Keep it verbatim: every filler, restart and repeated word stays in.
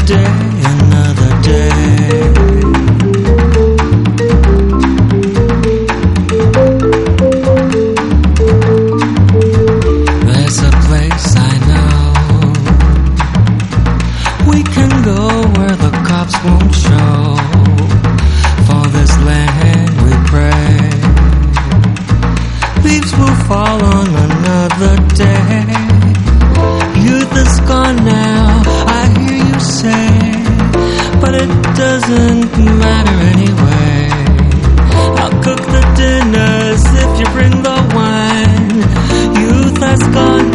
day, another day. There's a place I know we can go where the cops won't show. For this land we pray, leaves will fall on another day. Youth is gone now, I hear you say, but it doesn't matter anyway. I'll cook the dinners if you bring the wine. Youth has gone